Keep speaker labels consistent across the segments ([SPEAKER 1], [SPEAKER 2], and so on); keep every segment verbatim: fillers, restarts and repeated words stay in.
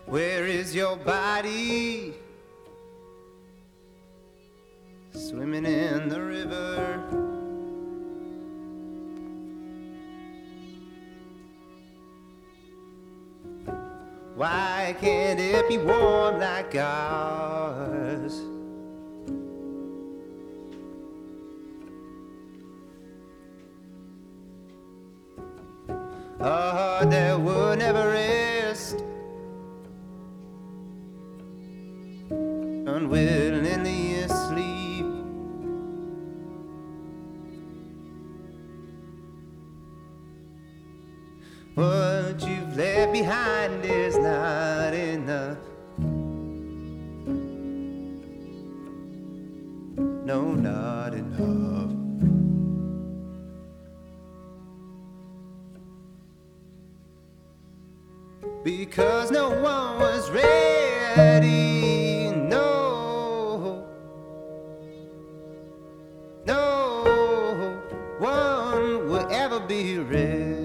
[SPEAKER 1] Where is your body? Swimming in the river. Why can't it be warm like ours? A heart that would never rest, unwillingly asleep. What you've left behind is not enough. No, not enough. Because no one was ready. No, no one will ever be ready.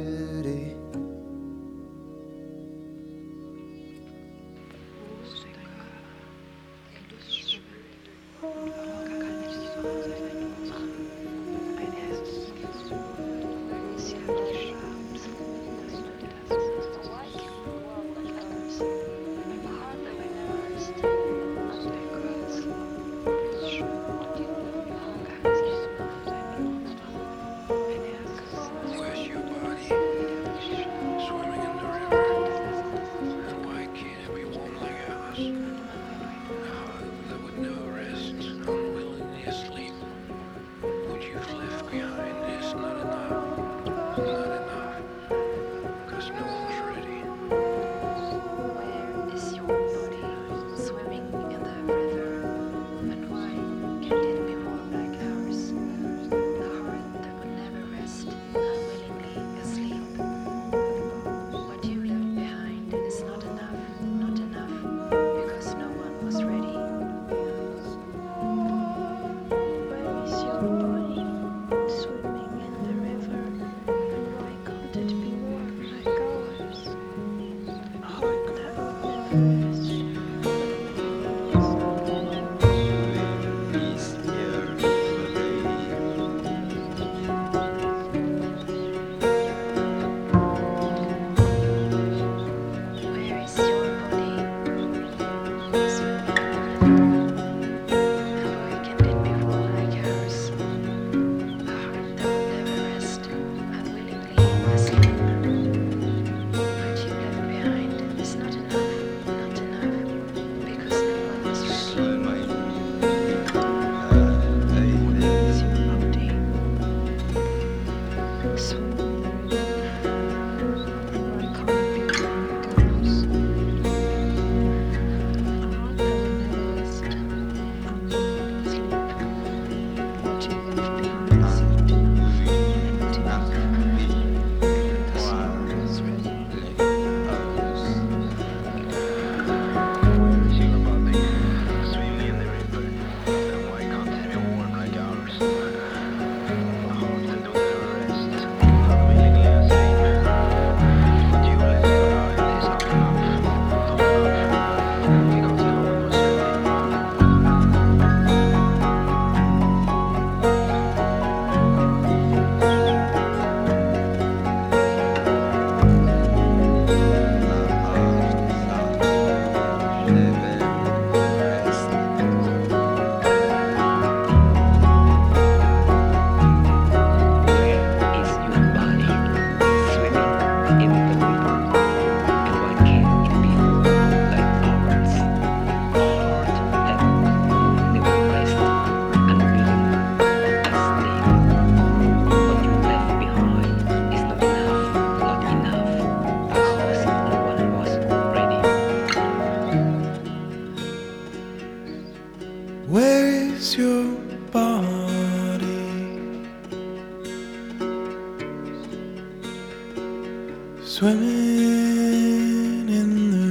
[SPEAKER 2] Swimming in the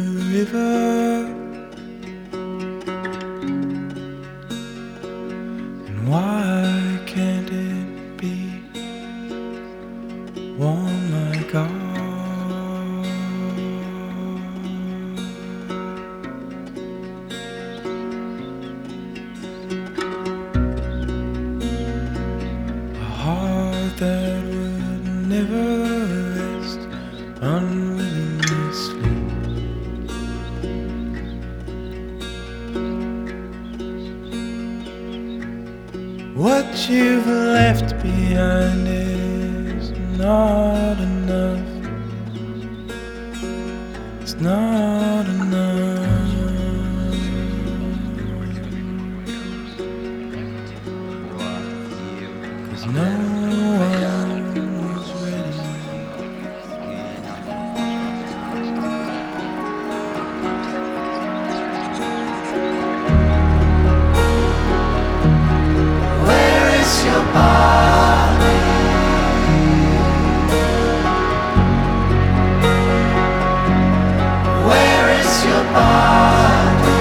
[SPEAKER 2] river, and why can't it be warm like ours? that would never rest, unwillingly sleep. What you've left behind is not enough. It's not enough. 'Cause no one is ready.
[SPEAKER 1] Where is your body? Where is your body?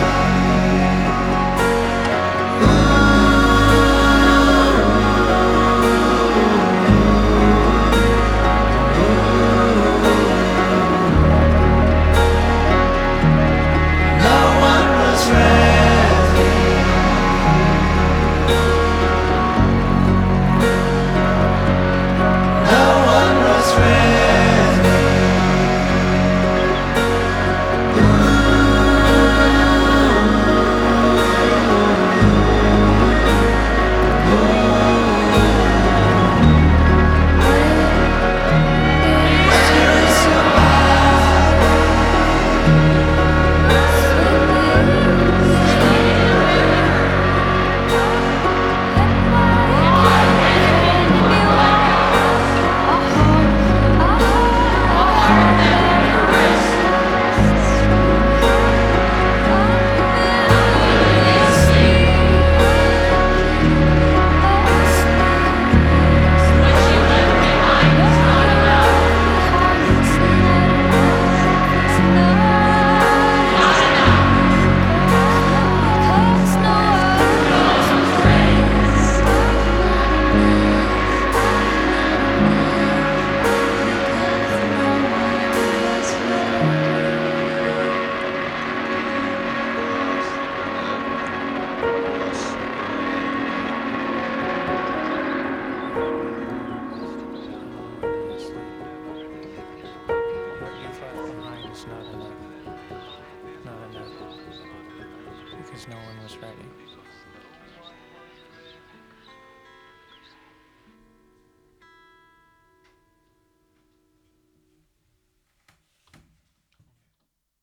[SPEAKER 1] No one was ready. No one was ready. Where is your
[SPEAKER 3] What you've left behind is not enough. Not enough. Because no one was ready.